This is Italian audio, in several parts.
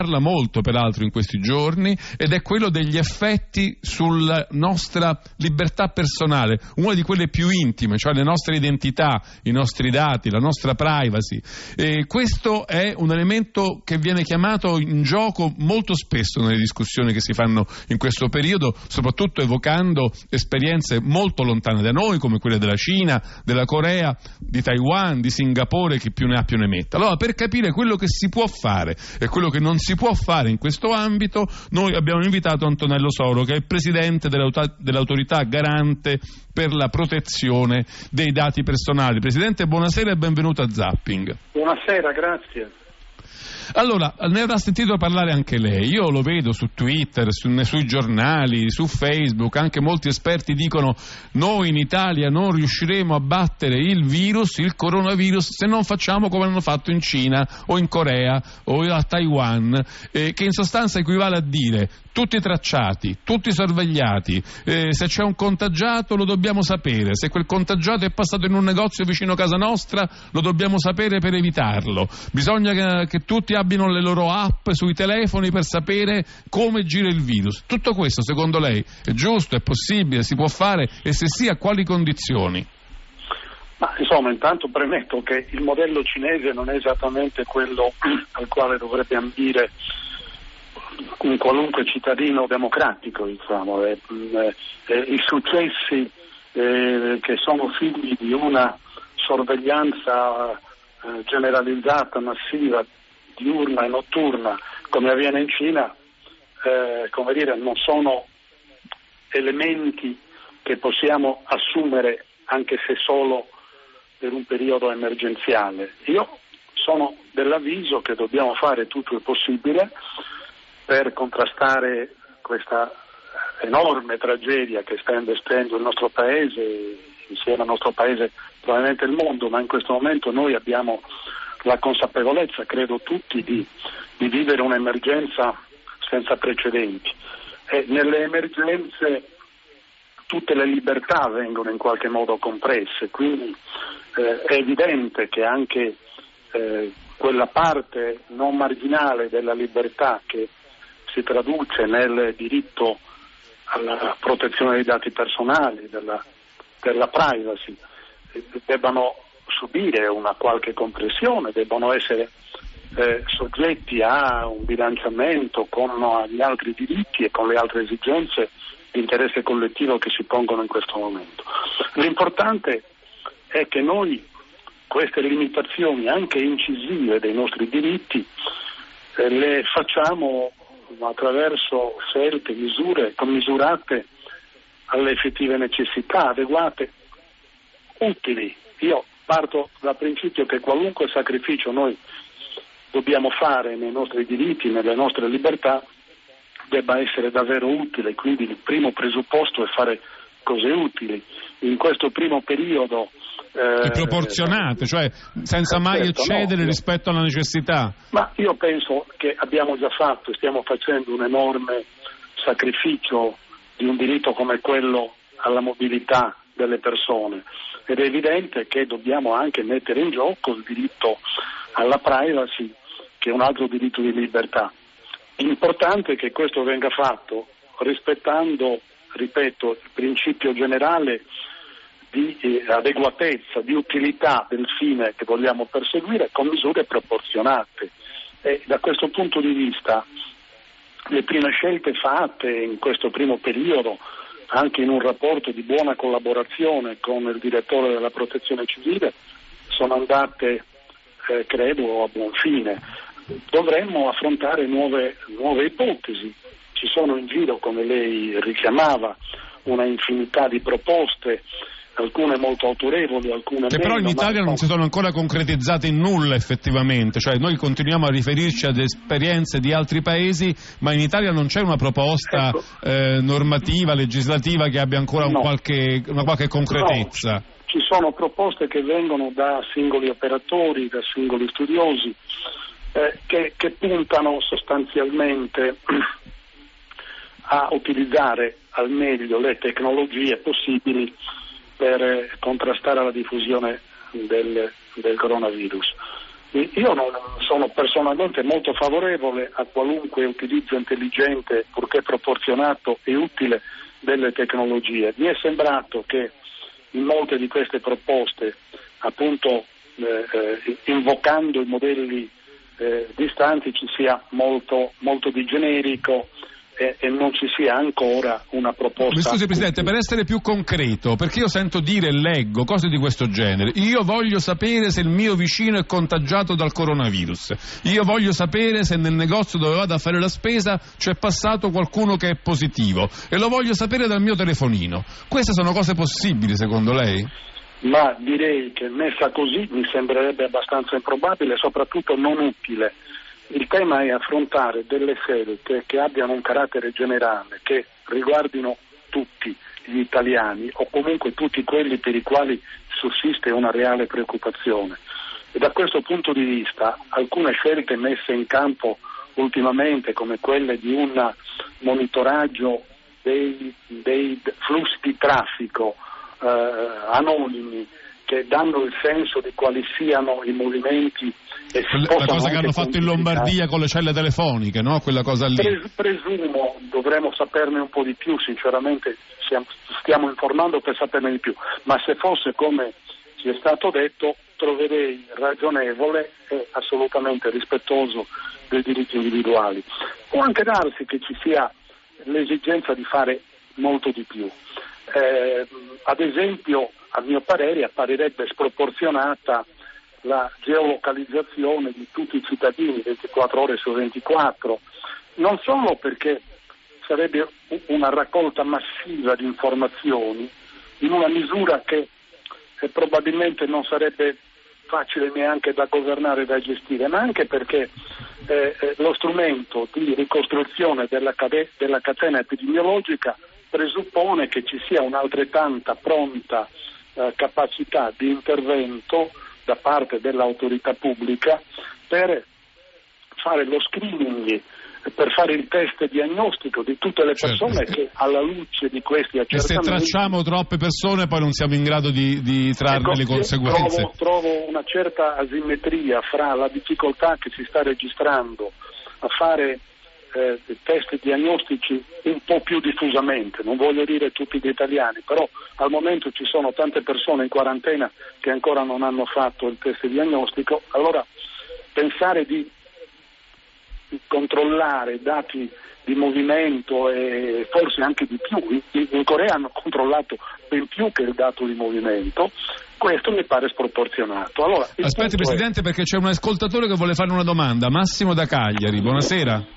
parla molto peraltro in questi giorni, ed è quello degli effetti sulla nostra libertà personale, una di quelle più intime, cioè le nostre identità, i nostri dati, la nostra privacy. Questo è un elemento che viene chiamato in gioco molto spesso nelle discussioni che si fanno in questo periodo, soprattutto evocando esperienze molto lontane da noi, come quelle della Cina, della Corea, di Taiwan, di Singapore, chi più ne ha più ne metta. Allora, per capire quello che si può fare e quello che non si può fare in questo ambito, noi abbiamo invitato Antonello Soro, che è il presidente dell'autorità garante per la protezione dei dati personali. Presidente, buonasera e benvenuto a Zapping. Buonasera, grazie. Allora, ne avrà sentito parlare anche lei. Io lo vedo su Twitter, sui giornali, su Facebook, anche molti esperti dicono: noi in Italia non riusciremo a battere il coronavirus, se non facciamo come hanno fatto in Cina o in Corea o a Taiwan, che in sostanza equivale a dire: tutti tracciati, tutti sorvegliati, se c'è un contagiato lo dobbiamo sapere, se quel contagiato è passato in un negozio vicino a casa nostra lo dobbiamo sapere per evitarlo, bisogna che tutti abbiano le loro app sui telefoni per sapere come gira il virus. Tutto questo secondo lei è giusto, è possibile, si può fare, e se sì a quali condizioni? Ma insomma, intanto premetto che il modello cinese non è esattamente quello al quale dovrebbe ambire un qualunque cittadino democratico, diciamo. I successi che sono figli di una sorveglianza generalizzata, massiva, diurna e notturna, come avviene in Cina, non sono elementi che possiamo assumere anche se solo per un periodo emergenziale. Io sono dell'avviso che dobbiamo fare tutto il possibile per contrastare questa enorme tragedia che sta investendo il nostro paese, insieme al nostro paese probabilmente il mondo, ma in questo momento noi abbiamo la consapevolezza, credo tutti, di vivere un'emergenza senza precedenti. E nelle emergenze tutte le libertà vengono in qualche modo compresse, quindi è evidente che anche quella parte non marginale della libertà che si traduce nel diritto alla protezione dei dati personali, della privacy, debbano subire una qualche compressione, debbano essere soggetti a un bilanciamento con gli altri diritti e con le altre esigenze di interesse collettivo che si pongono in questo momento. L'importante è che noi queste limitazioni anche incisive dei nostri diritti le facciamo attraverso scelte, misure commisurate alle effettive necessità, adeguate, utili. Io parto dal principio che qualunque sacrificio noi dobbiamo fare nei nostri diritti, nelle nostre libertà, debba essere davvero utile, quindi il primo presupposto è fare cose utili. In questo primo periodo e proporzionate, cioè senza mai eccedere rispetto alla necessità. Ma io penso che abbiamo già fatto e stiamo facendo un enorme sacrificio di un diritto come quello alla mobilità delle persone, ed è evidente che dobbiamo anche mettere in gioco il diritto alla privacy, che è un altro diritto di libertà. L'importante è che questo venga fatto rispettando, ripeto, il principio generale di adeguatezza, di utilità del fine che vogliamo perseguire, con misure proporzionate. E da questo punto di vista le prime scelte fatte in questo primo periodo, anche in un rapporto di buona collaborazione con il direttore della Protezione Civile, sono andate credo a buon fine. Dovremmo affrontare nuove ipotesi. Ci sono in giro, come lei richiamava, una infinità di proposte, alcune molto autorevoli, alcune che meno, però in Italia non si sono ancora concretizzate in nulla effettivamente, cioè noi continuiamo a riferirci ad esperienze di altri paesi, ma in Italia non c'è una proposta normativa, legislativa che abbia ancora una qualche concretezza. No. Ci sono proposte che vengono da singoli operatori, da singoli studiosi, che puntano sostanzialmente a utilizzare al meglio le tecnologie possibili per contrastare la diffusione del coronavirus. Io non sono personalmente molto favorevole a qualunque utilizzo intelligente, purché proporzionato e utile, delle tecnologie. Mi è sembrato che in molte di queste proposte, appunto invocando i modelli distanti, ci sia molto di generico e non ci sia ancora una proposta. Mi scusi Presidente, per essere più concreto, perché io sento dire e leggo cose di questo genere: io voglio sapere se il mio vicino è contagiato dal coronavirus, io voglio sapere se nel negozio dove vado a fare la spesa c'è passato qualcuno che è positivo, e lo voglio sapere dal mio telefonino. Queste sono cose possibili secondo lei? Ma direi che messa così mi sembrerebbe abbastanza improbabile e soprattutto non utile. Il tema è affrontare delle scelte che abbiano un carattere generale, che riguardino tutti gli italiani o comunque tutti quelli per i quali sussiste una reale preoccupazione. E da questo punto di vista alcune scelte messe in campo ultimamente, come quelle di un monitoraggio dei flussi di traffico anonimi, che danno il senso di quali siano i movimenti. La cosa che hanno fatto in Lombardia con le celle telefoniche, no? Quella cosa lì. Presumo, dovremmo saperne un po' di più, sinceramente stiamo informando per saperne di più, ma se fosse come ci è stato detto troverei ragionevole e assolutamente rispettoso dei diritti individuali. Può anche darsi che ci sia l'esigenza di fare molto di più. Ad esempio, a mio parere, apparirebbe sproporzionata la geolocalizzazione di tutti i cittadini 24 ore su 24, non solo perché sarebbe una raccolta massiva di informazioni in una misura che probabilmente non sarebbe facile neanche da governare e da gestire, ma anche perché lo strumento di ricostruzione della catena epidemiologica presuppone che ci sia un'altrettanta pronta capacità di intervento da parte dell'autorità pubblica per fare lo screening, per fare il test diagnostico di tutte le persone che alla luce di questi accertamenti... E se tracciamo troppe persone poi non siamo in grado di trarne le conseguenze. Trovo una certa asimmetria fra la difficoltà che si sta registrando a fare test diagnostici un po' più diffusamente, non voglio dire tutti gli italiani, però al momento ci sono tante persone in quarantena che ancora non hanno fatto il test diagnostico. Allora pensare di controllare dati di movimento e forse anche di più, in Corea hanno controllato ben più che il dato di movimento, questo mi pare sproporzionato. Allora, aspetti Presidente, perché c'è un ascoltatore che vuole fare una domanda. Massimo da Cagliari, buonasera.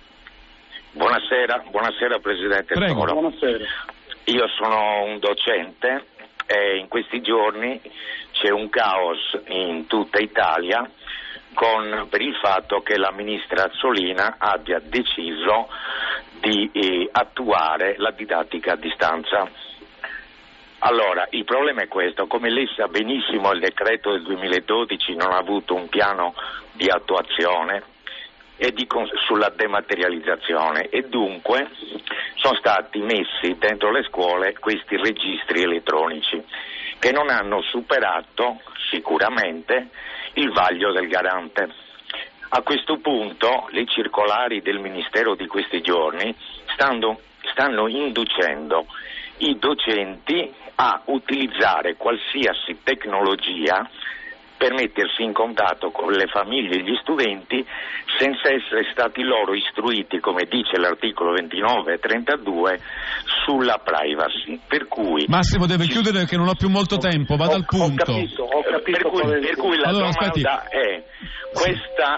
Buonasera Presidente. Prego. Buonasera. Io sono un docente e in questi giorni c'è un caos in tutta Italia per il fatto che la ministra Azzolina abbia deciso di attuare la didattica a distanza. Allora, il problema è questo: come lei sa benissimo, il decreto del 2012 non ha avuto un piano di attuazione e sulla dematerializzazione, e dunque sono stati messi dentro le scuole questi registri elettronici che non hanno superato sicuramente il vaglio del garante. A questo punto le circolari del Ministero di questi giorni stanno inducendo i docenti a utilizzare qualsiasi tecnologia per mettersi in contatto con le famiglie e gli studenti senza essere stati loro istruiti, come dice l'articolo 29 e 32, sulla privacy. Per cui Massimo deve chiudere, che non ho più molto tempo, vada al punto. Ho capito. Per cui la allora, domanda è: questa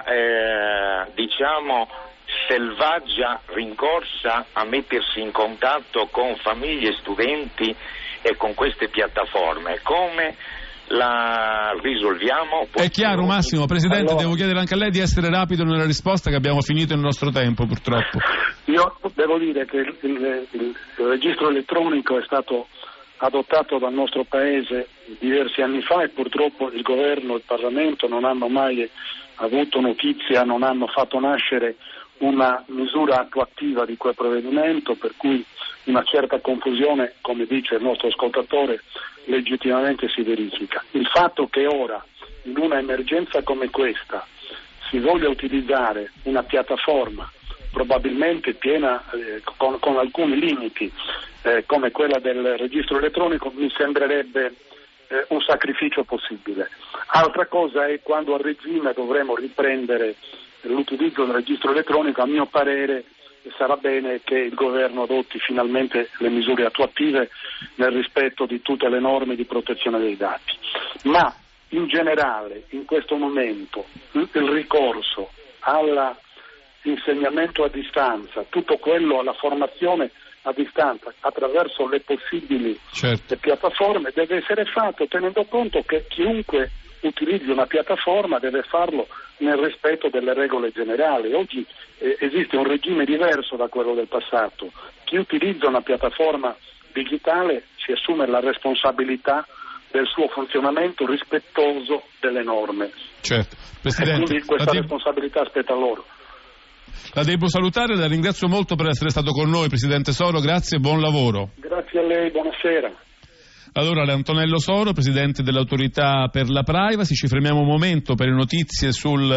selvaggia rincorsa a mettersi in contatto con famiglie e studenti e con queste piattaforme, come la risolviamo? È chiaro Massimo. Presidente, allora, devo chiedere anche a lei di essere rapido nella risposta, che abbiamo finito il nostro tempo purtroppo. Io devo dire che il registro elettronico è stato adottato dal nostro Paese diversi anni fa e purtroppo il governo e il Parlamento non hanno mai avuto notizia, non hanno fatto nascere una misura attuativa di quel provvedimento, per cui una certa confusione, come dice il nostro ascoltatore, legittimamente si verifica. Il fatto che ora, in una emergenza come questa, si voglia utilizzare una piattaforma probabilmente piena con alcuni limiti come quella del registro elettronico, mi sembrerebbe un sacrificio possibile. Altra cosa è quando a regime dovremo riprendere l'utilizzo del registro elettronico. A mio parere sarà bene che il governo adotti finalmente le misure attuative nel rispetto di tutte le norme di protezione dei dati. Ma in generale in questo momento il ricorso all'insegnamento a distanza, tutto quello alla formazione a distanza attraverso le possibili piattaforme deve essere fatto tenendo conto che chiunque utilizzi una piattaforma deve farlo nel rispetto delle regole generali. Oggi esiste un regime diverso da quello del passato. Chi utilizza una piattaforma digitale si assume la responsabilità del suo funzionamento rispettoso delle norme. Certo. Presidente, e quindi questa responsabilità spetta a loro. La devo salutare, la ringrazio molto per essere stato con noi, Presidente Soro, grazie e buon lavoro. Grazie a lei, buonasera. Allora, Antonello Soro, Presidente dell'Autorità per la Privacy, ci fermiamo un momento per le notizie sul